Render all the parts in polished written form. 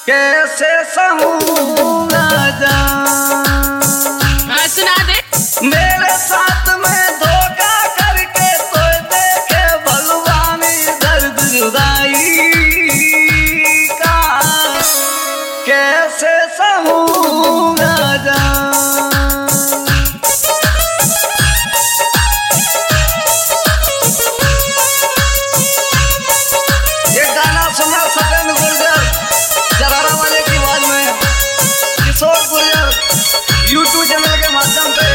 कैसे सहूँ ना जान। सुना दे। मेरे साथ में धोखा करके तो देखे भगवानी दर्द जुदाई का, कैसे सहूँ ना जान। ये गाना सुना सत्येंद्र गुर्जर जरारा वाले की आवाज में, किशोर गुर्जर यूट्यूब चैनल के माध्यम से।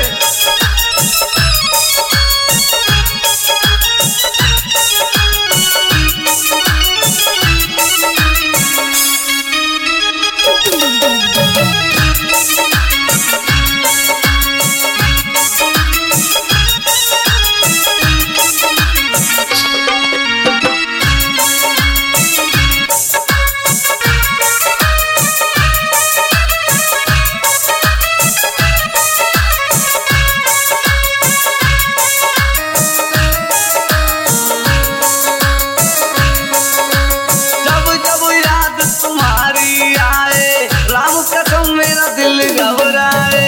मेरा दिल घबराए,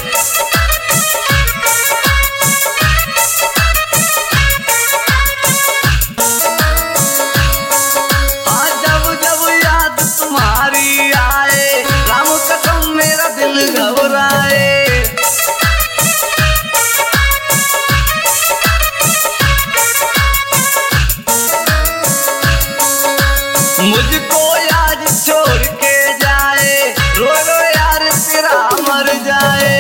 हाँ जब जब याद तुम्हारी आए, राम कसम मेरा दिल घबराए। मुझको आज छोड़ के जाए, रो रो यार तेरा मर जाए।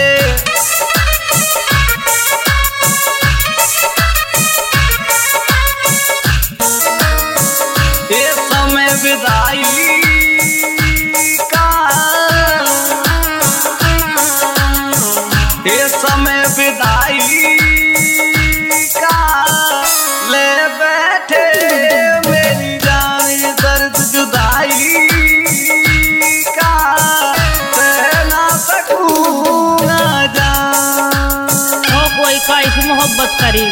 ये समय विदाई का, ये समय विदाई का ले बैठे मेरी जान, दर्द जुदाई का सह ना सकूं ना जान। हो कोई कैसे मोहब्बत करी।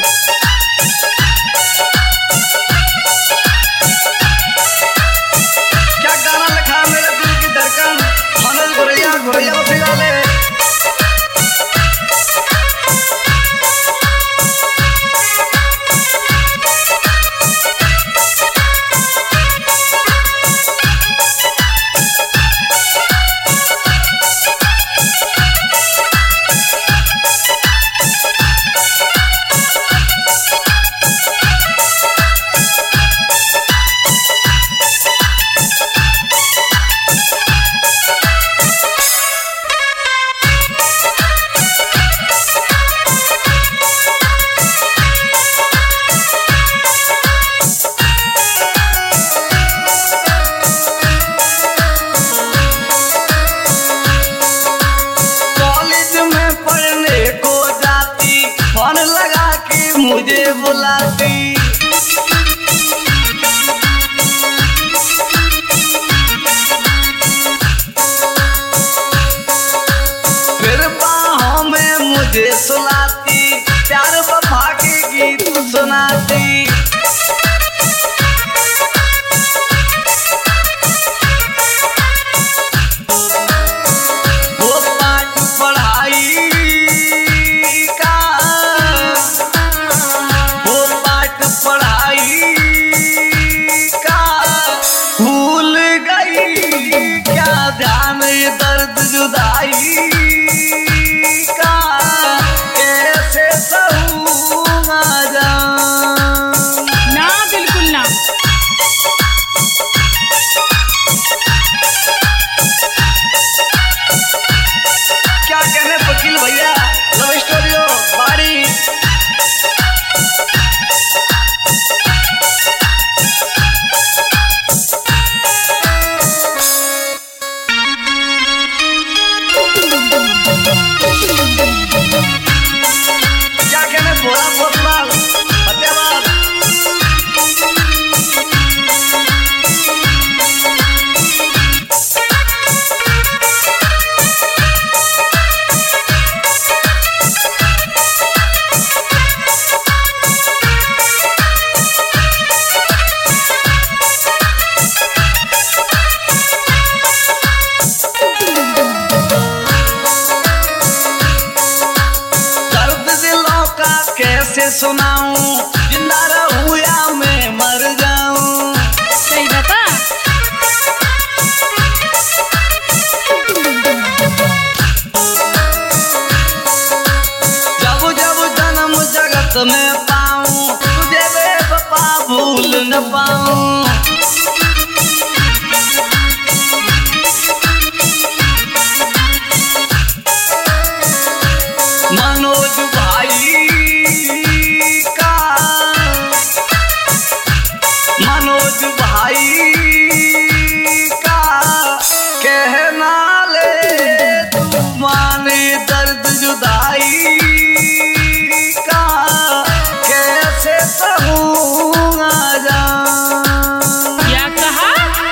क्या गाना लिखा है मेरे दिल की धड़कन, मनोज गुरैया गुरैया बसी वाले। मुझे बुलाती, फिर बाहों में मुझे सुलाती, प्यार वफा के गीत सुनाती। वो पाठ पढ़ाई का, पढ़ाई का भूल गई क्या ध्यान, दर्द जुदाई का कैसे सहूँ ना जान। ना बिल्कुल ना। क्या कहने वकील भैया, लव स्टोरियो बाड़ी। जाऊं, जिंदा रहूं या मैं मर जाऊं। सही बता। जब जब जन्म जगत में पाऊं, तुझे बेवफा भूल न पाऊं। मनोज भाई का, मनोज भाई का कहना ले तू माने दर्द जुदाई का, कैसे सहूंगा जान। क्या कहा?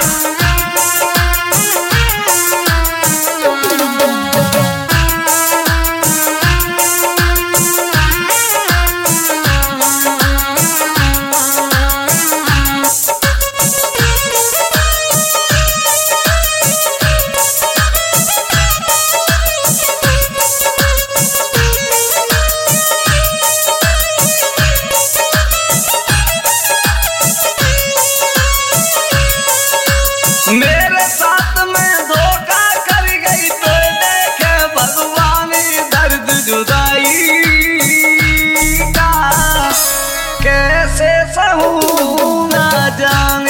मेरे साथ में धोखा कर गई तो देखे भगवान दर्द जुदाई का, कैसे सहूं ना जाने।